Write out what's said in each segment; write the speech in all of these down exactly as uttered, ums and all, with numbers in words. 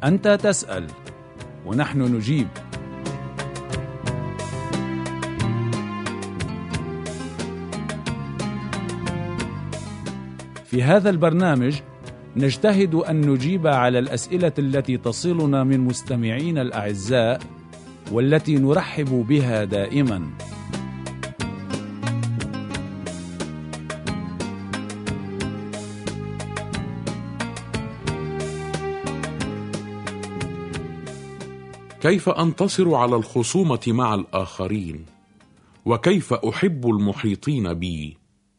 أنت تسأل ونحن نجيب. في هذا البرنامج نجتهد أن نجيب على الأسئلة التي تصلنا من مستمعين الأعزاء والتي نرحب بها دائما. كيف أنتصر على الخصومة مع الآخرين؟ وكيف أحب المحيطين بي؟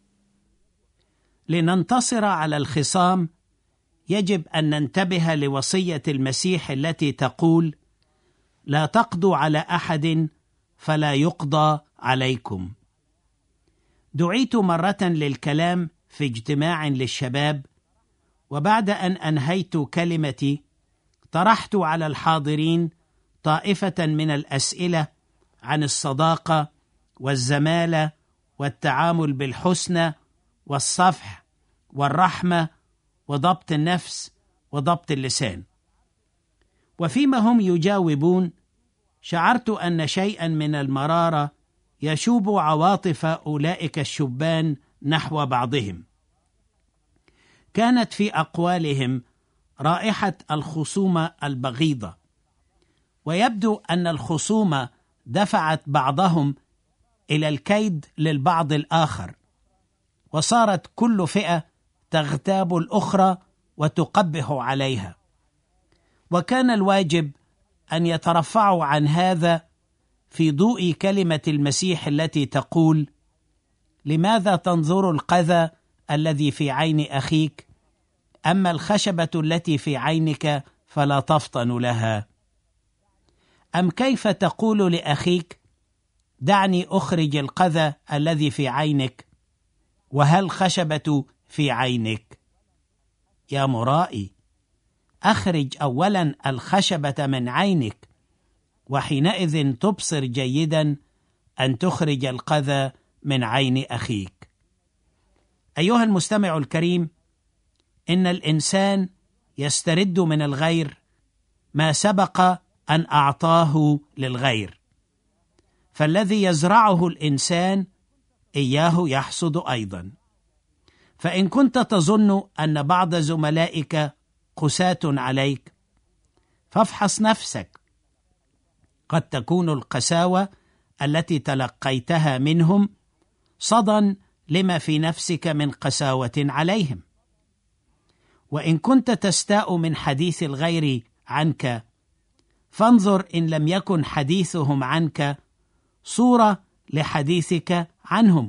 لننتصر على الخصام يجب أن ننتبه لوصية المسيح التي تقول: لا تقضوا على أحد فلا يقضى عليكم. دعيت مرة للكلام في اجتماع للشباب، وبعد أن أنهيت كلمتي طرحت على الحاضرين طائفة من الأسئلة عن الصداقة والزمالة والتعامل بالحسنى والصفح والرحمة وضبط النفس وضبط اللسان. وفيما هم يجاوبون شعرت أن شيئا من المرارة يشوب عواطف أولئك الشبان نحو بعضهم. كانت في أقوالهم رائحة الخصومة البغيضة، ويبدو أن الخصومة دفعت بعضهم إلى الكيد للبعض الآخر، وصارت كل فئة تغتاب الأخرى وتقبح عليها. وكان الواجب أن يترفعوا عن هذا في ضوء كلمة المسيح التي تقول: لماذا تنظر القذى الذي في عين أخيك، أما الخشبة التي في عينك فلا تفطن لها؟ أم كيف تقول لأخيك: دعني أخرج القذى الذي في عينك، وهل خشبة في عينك؟ يا مرائي، أخرج أولا الخشبة من عينك، وحينئذ تبصر جيدا أن تخرج القذى من عين أخيك. أيها المستمع الكريم، إن الإنسان يسترد من الغير ما سبق أن أعطاه للغير، فالذي يزرعه الإنسان إياه يحصد أيضا. فإن كنت تظن أن بعض زملائك قساة عليك، فافحص نفسك. قد تكون القساوة التي تلقيتها منهم صدى لما في نفسك من قساوة عليهم. وإن كنت تستاء من حديث الغير عنك، فانظر إن لم يكن حديثهم عنك صورة لحديثك عنهم.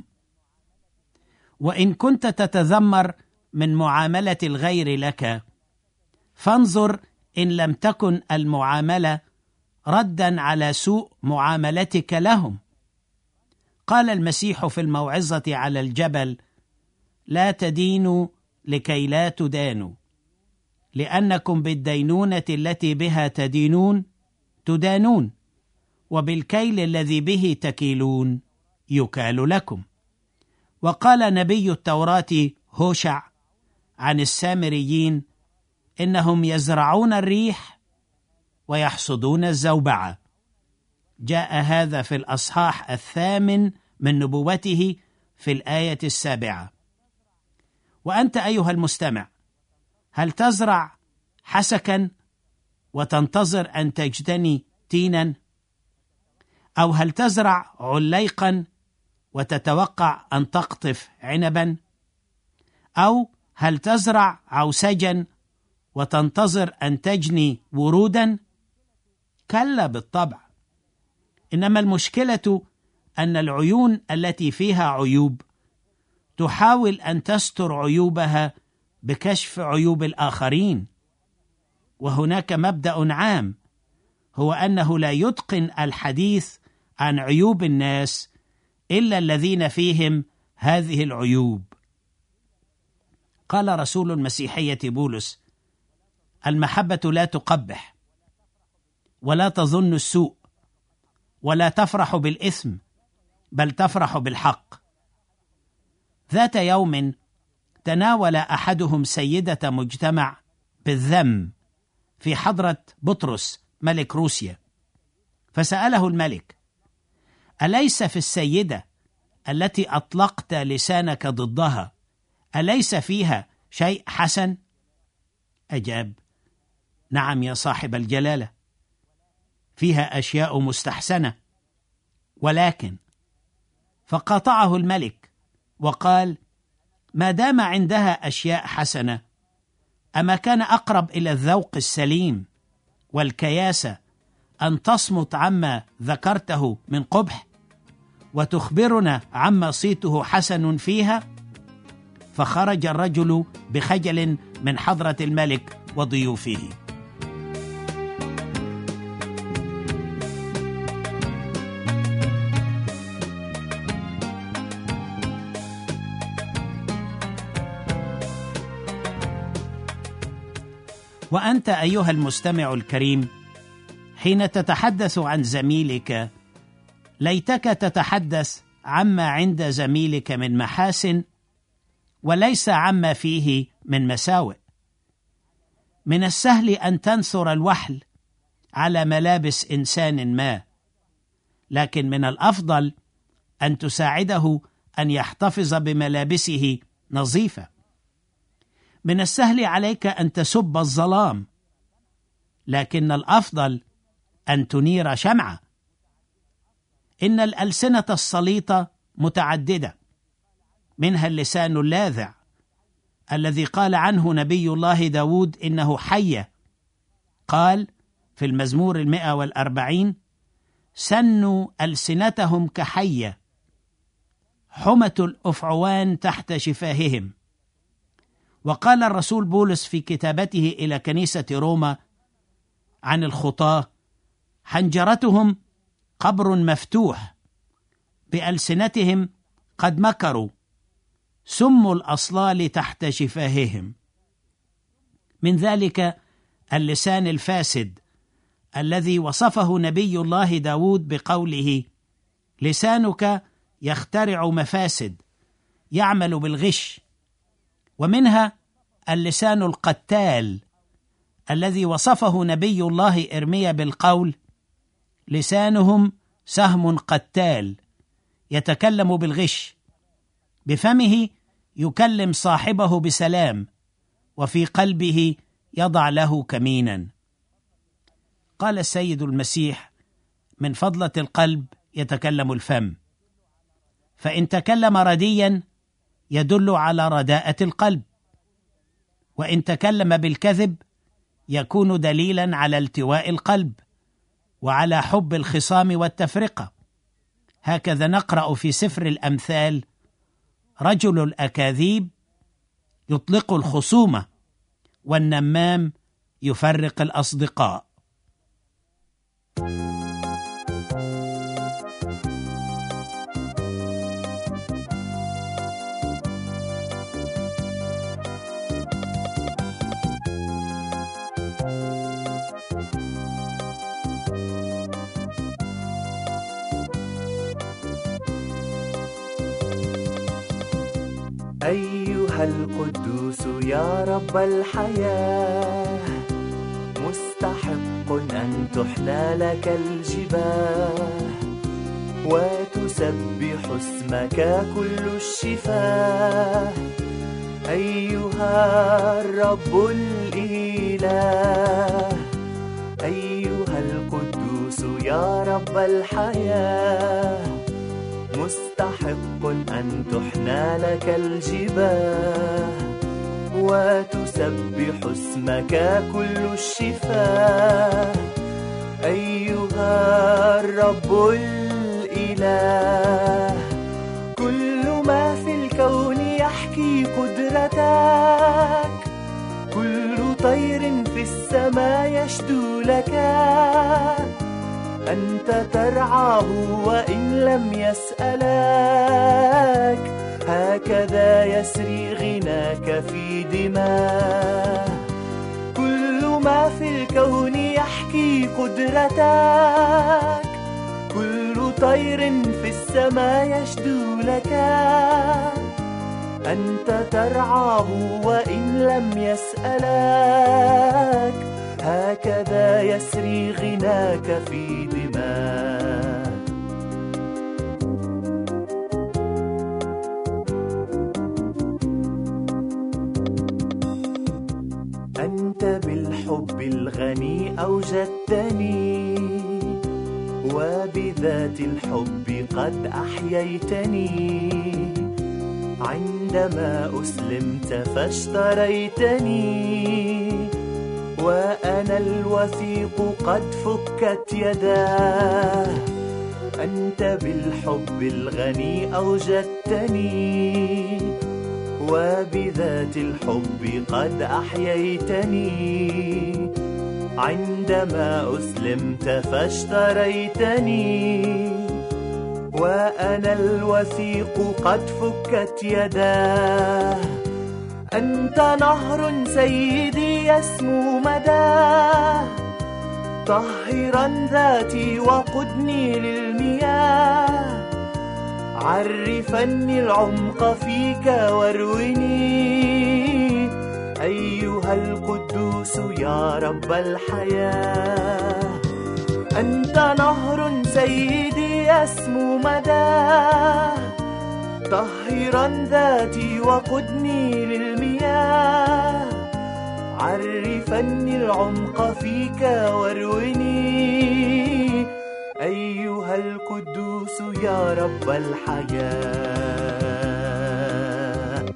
وإن كنت تتذمر من معاملة الغير لك، فانظر إن لم تكن المعاملة ردا على سوء معاملتك لهم. قال المسيح في الموعظة على الجبل: لا تدينوا لكي لا تدانوا، لأنكم بالدينونة التي بها تدينون تدانون، وبالكيل الذي به تكيلون يكال لكم. وقال نبي التوراة هوشع عن السامريين: إنهم يزرعون الريح ويحصدون الزوبعة. جاء هذا في الأصحاح الثامن من نبوته في الآية السابعة. وأنت أيها المستمع، هل تزرع حسكا وتنتظر أن تجتني تينا؟ أو هل تزرع عليقا وتتوقع أن تقطف عنبا؟ أو هل تزرع عوسجا وتنتظر أن تجني ورودا؟ كلا بالطبع. إنما المشكلة أن العيون التي فيها عيوب تحاول أن تستر عيوبها بكشف عيوب الآخرين. وهناك مبدأ عام، هو أنه لا يتقن الحديث عن عيوب الناس إلا الذين فيهم هذه العيوب. قال رسول المسيحية بولس: المحبة لا تقبح، ولا تظن السوء، ولا تفرح بالإثم، بل تفرح بالحق. ذات يوم تناول أحدهم سيدة مجتمع بالذم، في حضرة بطرس ملك روسيا، فسأله الملك: أليس في السيدة التي أطلقت لسانك ضدها أليس فيها شيء حسن؟ أجاب: نعم يا صاحب الجلالة، فيها أشياء مستحسنة، ولكن. فقاطعه الملك وقال: ما دام عندها أشياء حسنة، أما كان أقرب إلى الذوق السليم والكياسة أن تصمت عما ذكرته من قبح وتخبرنا عما صيته حسن فيها؟ فخرج الرجل بخجل من حضرة الملك وضيوفه. وأنت أيها المستمع الكريم، حين تتحدث عن زميلك، ليتك تتحدث عما عند زميلك من محاسن وليس عما فيه من مساوئ. من السهل أن تنثر الوحل على ملابس إنسان ما، لكن من الأفضل أن تساعده أن يحتفظ بملابسه نظيفة. من السهل عليك أن تسب الظلام، لكن الأفضل أن تنير شمعة. إن الألسنة السليطة متعددة، منها اللسان اللاذع الذي قال عنه نبي الله داود إنه حية. قال في المزمور المئة والأربعين: سنوا ألسنتهم كحية، حمة الأفعوان تحت شفاههم. وقال الرسول بولس في كتابته إلى كنيسة روما عن الخطاة: حنجرتهم قبر مفتوح، بألسنتهم قد مكروا، سم الأصلال تحت شفاههم. من ذلك اللسان الفاسد الذي وصفه نبي الله داود بقوله: لسانك يخترع مفاسد، يعمل بالغش. ومنها اللسان القتال الذي وصفه نبي الله إرميا بالقول: لسانهم سهم قتال، يتكلم بالغش، بفمه يكلم صاحبه بسلام، وفي قلبه يضع له كمينا. قال السيد المسيح: من فضلة القلب يتكلم الفم، فإن تكلم رديا يدل على رداءة القلب، وإن تكلم بالكذب يكون دليلا على التواء القلب وعلى حب الخصام والتفرقة. هكذا نقرأ في سفر الأمثال: رجل الأكاذيب يطلق الخصومة، والنمام يفرق الأصدقاء. أيها القدوس يا رب الحياة، مستحق أن تحلى لك الجباه، وتسبح اسمك كل الشفاه. أيها الرب الإله، أيها القدوس يا رب الحياة، مستحق أن تحنى لك الجباه، وتسبح اسمك كل الشفاه. أيها الرب الإله، كل ما في الكون يحكي قدرتك، كل طير في السماء يشدو لك. أنت ترعاه وإن لم يسألك، هكذا يسري غناك في دماه. كل ما في الكون يحكي قدرتك، كل طير في السماء يشدو لك. أنت ترعاه وإن لم يسألك، أنت بالحب الغني أوجدتني، وبذات الحب قد أحييتني. عندما أسلمت فاشتريتني، وأنا الوثيق قد فكت يداه. أنت بالحب الغني أوجدتني، وبذات الحب قد أحييتني. عندما أسلمت فاشتريتني، وأنا الوثيق قد فكت يداه. أنت نهر سيدي يسمو مداه، طهرا ذاتي وقدني للمياه. عرفني العمق فيك وارويني، أيها القدوس يا رب الحياة. أنت نهر سيدي يسمو مداه، طهرا ذاتي وقدني للمياه. عرفني العمق فيك وارويني، أيها القدوس يا رب الحياة.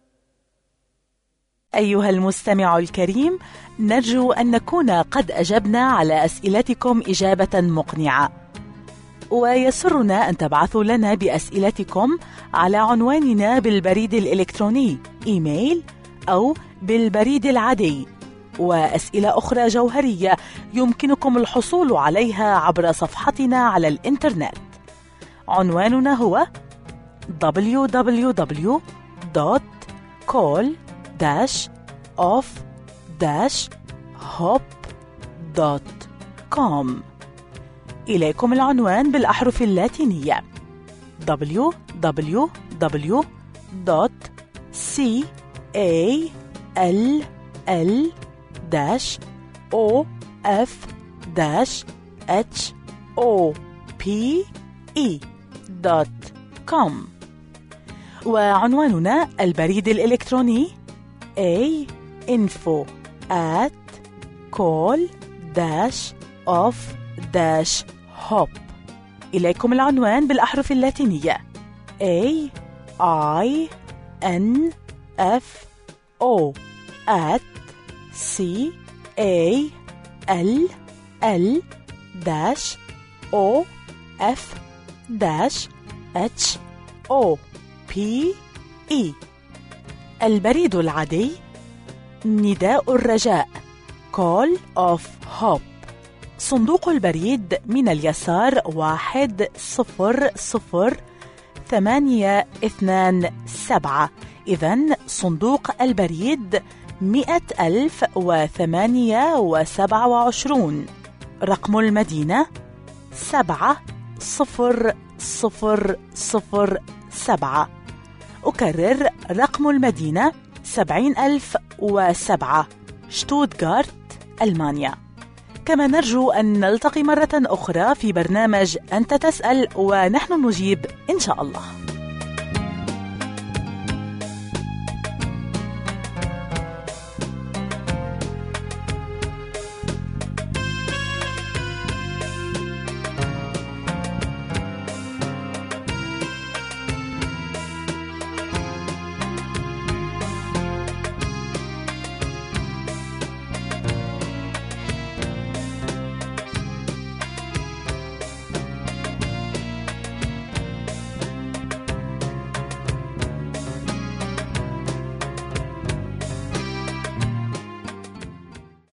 أيها المستمع الكريم، نرجو أن نكون قد أجبنا على أسئلتكم إجابة مقنعة، ويسرنا أن تبعثوا لنا بأسئلتكم على عنواننا بالبريد الإلكتروني إيميل أو بالبريد العادي. وأسئلة أخرى جوهرية يمكنكم الحصول عليها عبر صفحتنا على الإنترنت. عنواننا هو دبليو دبليو دبليو دوت كول اوف هوب دوت كوم. إليكم العنوان بالأحرف اللاتينية دبليو دبليو دبليو دوت كول دوت كوم. وعنواننا البريد الإلكتروني a info at call of hop. إليكم العنوان بالأحرف اللاتينية A I N F O at C A L L dash O F dash H O P E. البريد العادي نداء الرجاء Call of Hope. صندوق البريد من اليسار واحد صفر صفر ثمانية اثنان سبعة. إذن صندوق البريد مئة ألف وثمانية وسبعة وعشرون. رقم المدينة سبعة صفر صفر صفر سبعة. أكرر رقم المدينة سبعين ألف وسبعة، شتوتغارت، ألمانيا. كما نرجو أن نلتقي مرة أخرى في برنامج أنت تسأل ونحن نجيب إن شاء الله.